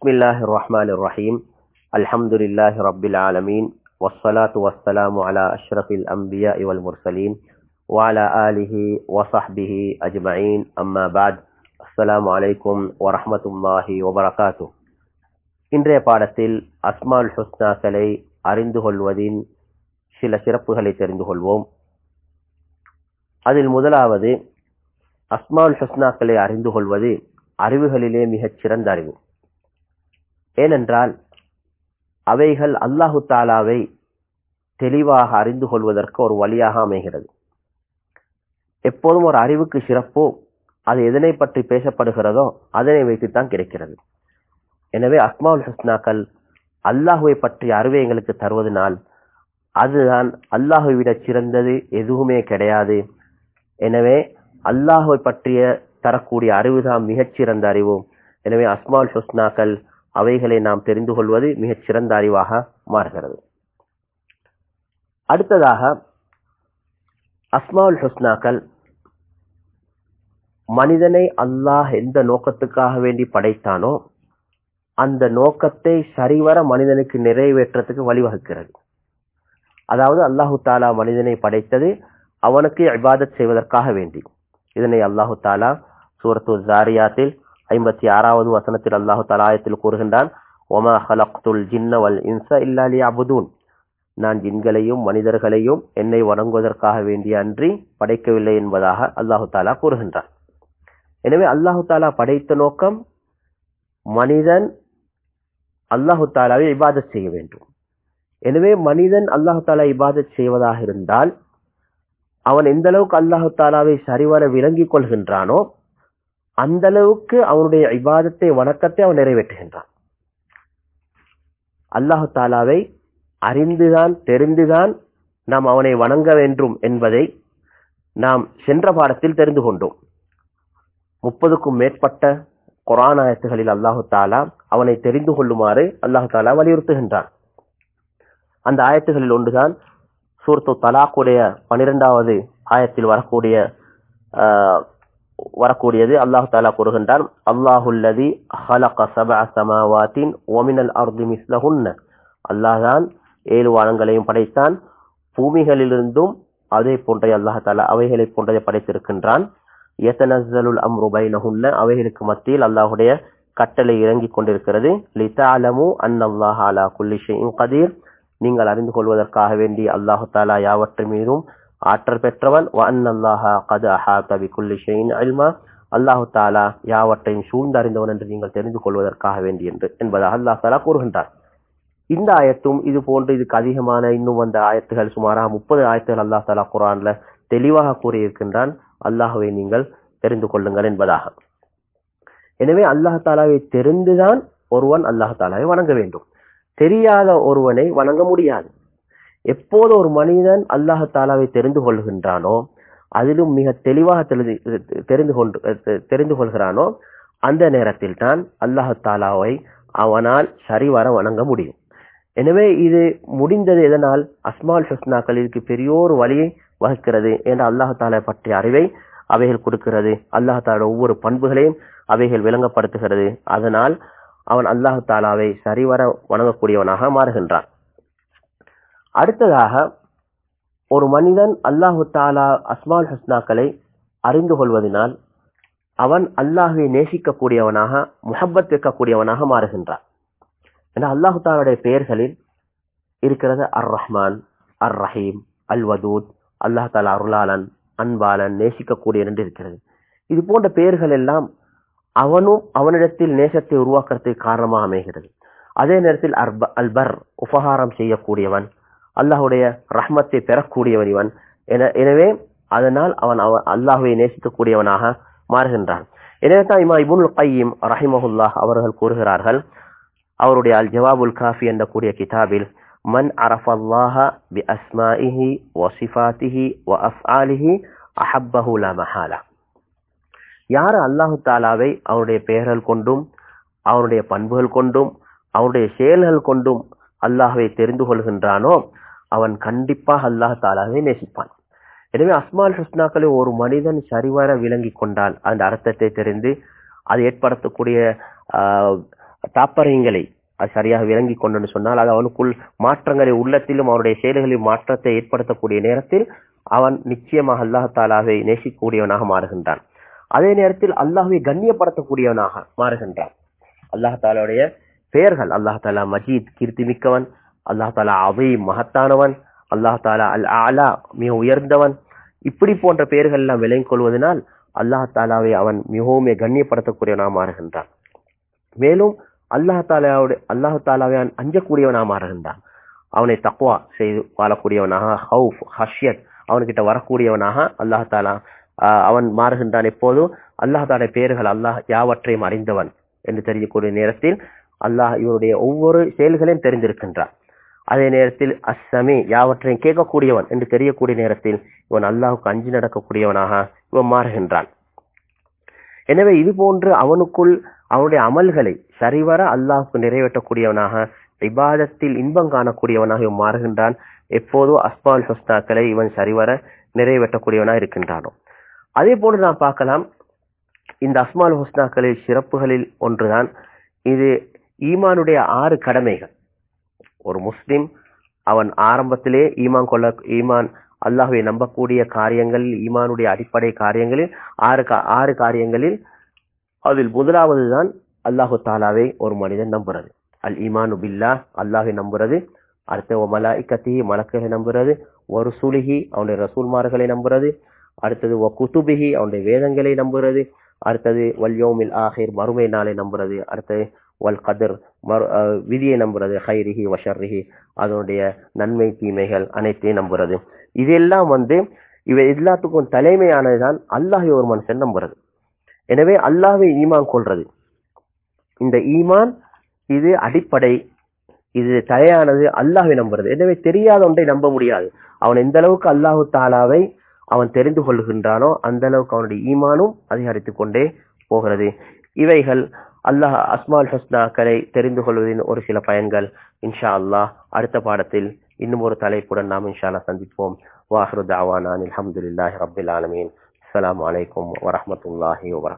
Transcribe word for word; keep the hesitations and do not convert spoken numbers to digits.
பிஸ்மில்லாஹிர் ரஹ்மானிர் ரஹீம். அல்ஹம்துலில்லாஹி ரப்பில் ஆலமீன். வஸ்ஸலாத்து வஸ்ஸலாமு அலா அஷ்ரஃபில் அன்பியாஇ வல் முர்சலீன் வ அலா ஆலிஹி வ ஸஹ்பிஹி அஜ்மஈன். அம்மா பஅத். அஸ்ஸலாமு அலைக்கும் வ ரஹ்மத்துல்லாஹி வ பரகாத்துஹு. இன்றைய பாடத்தில் அஸ்மாஉல் ஹுஸ்னாக்களை அறிந்து கொள்வதின் சில சிறப்புகளை தெரிந்து கொள்வோம். அதில் முதலாவது, அஸ்மாஉல் ஹுஸ்னாக்களை அறிந்து கொள்வது அறிவுகளிலே மிகச் சிறந்த அறிவு. ஏனென்றால் அவைகள் அல்லாஹு தாலாவை தெளிவாக அறிந்து கொள்வதற்கு ஒரு வழியாக அமைகிறது. எப்போதும் ஒரு அறிவுக்கு சிறப்போ அது எதனை பற்றி பேசப்படுகிறதோ அதனை வைத்துத்தான் கிடைக்கிறது. எனவே அஸ்மாஉல் ஹுஸ்னாக்கள் அல்லாஹுவை பற்றிய அறிவை எங்களுக்கு தருவதனால் அதுதான் அல்லாஹுவை விட சிறந்தது எதுவுமே கிடையாது. எனவே அல்லாஹுவை பற்றிய தரக்கூடிய அறிவுதான் மிகச்சிறந்த அறிவு. எனவே அஸ்மாஉல் ஹுஸ்னாக்கள் அவைகளை நாம் தெரிந்து கொள்வது மிகச் சிறந்த அறிவாக மாறுகிறது. அடுத்ததாக, அஸ்மாஉல் ஹுஸ்னாக்கள் மனிதனை அல்லாஹ் எந்த நோக்கத்துக்காக வேண்டி படைத்தானோ அந்த நோக்கத்தை சரிவர மனிதனுக்கு நிறைவேற்றத்துக்கு வழிவகுக்கிறது. அதாவது அல்லாஹு தாலா மனிதனை படைத்தது அவனுக்கு இபாதத் செய்வதற்காக வேண்டி. இதனை அல்லாஹு தாலா சூரத்து ஸாரியாத்தில் ஐம்பத்தி ஆறாவது வசனத்தில் அல்லாஹு தஆலா ஆயத்தில் கூறுகின்றான், வமா ஹலக்துல் ஜின்ன வல் இன்ஸ இல்லா லியஅபுதூன். நான் ஜின்களையும் மனிதர்களையும் என்னை வணங்குவதற்காக வேண்டிய அன்றி படைக்கவில்லை என்பதாக அல்லாஹு தஆலா கூறுகின்றான். எனவே அல்லாஹு தஆலா படைத்த நோக்கம் மனிதன் அல்லாஹு தஆலாவை இபாதத் செய்ய வேண்டும். எனவே மனிதன் அல்லாஹு தஆலா இபாதத் செய்வதாக இருந்தால் அவன் எந்த அளவுக்கு அல்லாஹு தஆலாவை சரிவர விளங்கிக் கொள்கின்றானோ அந்த அளவுக்கு அவனுடைய இபாதத்தை வணக்கத்தை அவன் நிறைவேற்றுகின்றான். அல்லாஹு தாலாவை அறிந்துதான் தெரிந்துதான் நாம் அவனை வணங்க வேண்டும் என்பதை நாம் சென்ற பாடத்தில் தெரிந்து கொண்டோம். முப்பதுக்கும் மேற்பட்ட குர்ஆன் ஆயத்துகளில் அல்லாஹு தாலா அவனை தெரிந்து கொள்ளுமாறு அல்லாஹு தாலா வலியுறுத்துகின்றான். அந்த ஆயத்துகளில் ஒன்றுதான் சூரத்து தலாக்குடைய பனிரெண்டாவது ஆயத்தில் வரக்கூடிய வரக்கூடியது. அல்லாஹு தஆலா கூறுகின்றான், அல்லாஹுல்லதி ஹலக சபஅ ஸமாவாத்தின் வ மினல் அர்தி மிஸ்லஹுன்ன. அல்லாஹ்தான் ஏழு வானங்களையும் படைத்தான், பூமிகளிலிருந்தும் அதே போன்ற அல்லாஹ் தஆலா அவைகளை போன்றதை படைத்திருக்கின்றான். யதனஸ்ஸலுல் அம்ரு பைனஹுன்ன. அவைகளுக்கு மத்தியில் அல்லாஹ்வுடைய கட்டளை இறங்கிக் கொண்டிருக்கிறது. லிதஅலமு அன்னல்லாஹ அலா குல்லி ஷைஇன் கதீர். நீங்கள் அறிந்து கொள்வதற்காக வேண்டி அல்லாஹ் தஆலா யாவற்றின் மீதும் ஆற்றல் பெற்றவன். வ அன்னல்லாஹ கத் அஹாத பிகுல்லி ஷைஇன் இல்மா. அல்லாஹ் தஆலா யாவற்றையும் சூழ்ந்தறிந்தவன் என்று நீங்கள் தெரிந்து கொள்வதற்காக வேண்டி என்று என்பதாக அல்லாஹ் தஆலா கூறுகின்றார். இந்த ஆயத்தும் இது போன்று இதுக்கு அதிகமான இன்னும் அந்த ஆயத்துகள் சுமாராக முப்பது ஆயத்துகள் அல்லாஹ் தஆலா குர்ஆன்ல தெளிவாக கூறியிருக்கின்றான், அல்லாஹ்வை நீங்கள் தெரிந்து கொள்ளுங்கள் என்பதாக. எனவே அல்லாஹ் தஆலாவை தெரிந்துதான் ஒருவன் அல்லாஹ் தஆலாவை வணங்க வேண்டும். தெரியாத ஒருவனை வணங்க முடியாது. எப்போது ஒரு மனிதன் அல்லாஹ் தஆலாவை தெரிந்து கொள்கின்றானோ அதிலும் மிக தெளிவாக தெரிந்து கொண்டு தெரிந்து கொள்கிறானோ அந்த நேரத்தில் தான் அல்லாஹ் தஆலாவை அவனால் சரிவர வணங்க முடியும். எனவே இது முடிந்தது எதனால்? அஸ்மாஉல் ஹுஸ்னாக்கள் இதுக்கு பெரியோரு வழியை வகுக்கிறது. என்ற அல்லாஹ் தஆலா பற்றிய அறிவை அவைகள் கொடுக்கிறது. அல்லாஹ் தஆலா ஒவ்வொரு பண்புகளையும் அவைகள் விளங்கப்படுத்துகிறது. அதனால் அவன் அல்லாஹ் தஆலாவை சரிவர வணங்கக்கூடியவனாக மாறுகின்றான். அடுத்ததாக, ஒரு மனிதன் அல்லாஹு தஆலா அஸ்மாஉல் ஹுஸ்னாக்களை அறிந்து கொள்வதனால் அவன் அல்லாஹ்வை நேசிக்கக்கூடியவனாக, முஹப்பத் வைக்கக்கூடியவனாக மாறுகின்றான். ஏன்னா அல்லாஹு தஆலாவுடைய பெயர்களில் இருக்கிறது அர் ரஹ்மான், அர் ரஹீம், அல் வதூத். அல்லாஹ் தஆலா அருளாளன், அன்பாளன், நேசிக்கக்கூடிய என்று இருக்கிறது. இது போன்ற பெயர்கள் எல்லாம் அவனும் அவனிடத்தில் நேசத்தை உருவாக்குறதுக்கு காரணமாக அமைகிறது. அதே நேரத்தில் அல்பர், உபகாரம் செய்யக்கூடியவன், அல்லாஹுடைய ரஹ்மத்தை பெறக்கூடியவன் இவன். எனவே அதனால் அவன் அல்லாஹுவை நேசிக்கக்கூடியவனாக மாறுகின்றான். எனவே தான் இமாம் இப்னுல் கையிம் ரஹிமஹுல்லாஹ் அவர்கள் கூறுகிறார்கள், அவருடைய அல் ஜவாபுல் காஃபி என்ற கூடிய கிதாபில், மன் அரஃபல்லாஹ பி அஸ்மாஇஹி வ சிஃபாத்திஹி வ அஃஆலிஹி அஹப்பஹு லா மஹாலா. யார் அல்லாஹு தஆலாவை அவருடைய பெயர்கள் கொண்டும் அவருடைய பண்புகள் கொண்டும் அவருடைய செயல்கள் கொண்டும் அல்லாஹ்வை தெரிந்து கொள்கின்றானோ அவன் கண்டிப்பாக அல்லாஹ் தஆலாவை நேசிப்பான். எனவே அஸ்மாஉல் ஹுஸ்னாக்களை ஒரு மனிதன் சரிவர விளங்கி கொண்டால் அந்த அர்த்தத்தை தெரிந்து அது ஏற்படுத்தக்கூடிய தாப்பரியங்களை அது சரியாக விளங்கி கொண்டு சொன்னால் அது அவனுக்குள் மாற்றங்களை உள்ளத்திலும் அவனுடைய செயல்களில் மாற்றத்தை ஏற்படுத்தக்கூடிய நேரத்தில் அவன் நிச்சயமாக அல்லாஹ் தாலாவை நேசிக்கக்கூடியவனாக மாறுகின்றான். அதே நேரத்தில் அல்லாஹ்வை கண்ணியப்படுத்தக்கூடியவனாக மாறுகின்றான். அல்லாஹ் தாலாவுடைய பெயர்கள், அல்லாஹ் தாலா மஜீத் கீர்த்தி மிக்கவன், அல்லாஹ் தாலா அவீம் மகத்தானவன், அல்லாஹ் தாலா அல் ஆலா மிக உயர்ந்தவன், இப்படி போன்ற பெயர்கள் எல்லாம் விளங்கிக் கொள்வதனால் அல்லாஹ் தாலாவை அவன் மிகவும் கண்ணியப்படுத்தக்கூடியவனாக மாறுகின்றான். மேலும் அல்லாஹ் தாலாவுடைய அல்லாஹ் தாலாவை அவன் அஞ்சக்கூடியவனாக மாறுகின்றான். அவனை தக்வா செய்து வாழக்கூடியவனாக, ஹவுஃப் ஹஷ்யத் அவன்கிட்ட வரக்கூடியவனாக அல்லாஹ் தாலா அவன் மாறுகின்றான். எப்போதும் அல்லாஹ் தாலா பெயர்கள் அல்லாஹ் யாவற்றையும் அறிந்தவன் என்று தெரியக்கூடிய நேரத்தில் அல்லாஹ் இவருடைய ஒவ்வொரு செயல்களையும் தெரிந்திருக்கின்றான். அதே நேரத்தில் அஸ்ஸமீ யாவற்றையும் கேட்கக்கூடியவன் என்று தெரியக்கூடிய நேரத்தில் இவன் அல்லாஹுக்கு அஞ்சு நடக்கக்கூடியவனாக இவன் மாறுகின்றான். எனவே இது போன்று அவனுக்குள் அவனுடைய அமல்களை சரிவர அல்லாஹுக்கு நிறைவேற்றக்கூடியவனாக, இபாதத்தில் இன்பம் காணக்கூடியவனாக இவன் மாறுகின்றான். எப்போதோ அஸ்மால் ஹுஸ்னாக்களை இவன் சரிவர நிறைவேற்றக்கூடியவனாக இருக்கின்றானோ. அதே போன்று நாம் பார்க்கலாம், இந்த அஸ்மால் ஹுஸ்னாக்களில் சிறப்புகளில் ஒன்றுதான் இது ஈமானுடைய ஆறு கடமைகள். ஒரு முஸ்லிம் அவன் ஆரம்பத்திலே ஈமான் கொள்ள ஈமான் அல்லாஹ்வை நம்பக்கூடிய காரியங்களில், ஈமானுடைய அடிப்படை காரியங்களில் ஆறு ஆறு காரியங்களில் அதில் முதலாவது தான் அல்லாஹு தாலாவை ஒரு மனிதன் நம்புறது. அல் ஈமானு பில்லாஹ் அல்லாஹ்வை நம்புறது. அடுத்து ஒ மலாயிக்கத்திஹி மலக்குகளை நம்புறது. ஒரு சுலிஹி அவனுடைய ரசூல்மார்களை நம்புறது. அடுத்தது ஒ குதுபிஹி அவனுடைய வேதங்களை நம்புறது. அடுத்தது வல் யௌமில் ஆஹிர் மறுமை நாளை நம்புறது. அடுத்தது வல் கதர் மறு விதியை நம்புறது. ஹைரிஹி வஷர்ரிஹி அதனுடைய நன்மை தீமைகள் அனைத்தையும் நம்புறது. இதெல்லாம் வந்து இவை எல்லாத்துக்கும் தலைமையானதுதான் அல்லாஹ்வை ஒரு மனுஷன் நம்புறது. எனவே அல்லாஹ்வை ஈமான் கொள்றது, இந்த ஈமான் இது அடிப்படை, இது தலையானது அல்லாஹ்வை நம்புறது. எனவே தெரியாத ஒன்றை நம்ப முடியாது. அவன் எந்த அளவுக்கு அல்லாஹு தாலாவை அவன் தெரிந்து கொள்கின்றானோ அந்த அளவுக்கு அவனுடைய ஈமானும் அதிகரித்துக் கொண்டே போகிறது. இவைகள் அல்லாஹ் அஸ்மால் ஹுஸ்னாக்களை தெரிந்து கொள்வதின் ஒரு சில பயன்கள். இன்ஷா அல்லாஹ் அடுத்த பாடத்தில் இன்னும் ஒரு தலைப்புடன் நாம் இன்ஷா அல்லாஹ் சந்திப்போம். வாஹிரு தஅவானா அல்ஹம்துலில்லாஹி ரப்பில் ஆலமீன். அஸ்ஸலாமு அலைக்கும் வரஹ்மத்துல்லாஹி வபரகாத்துஹு.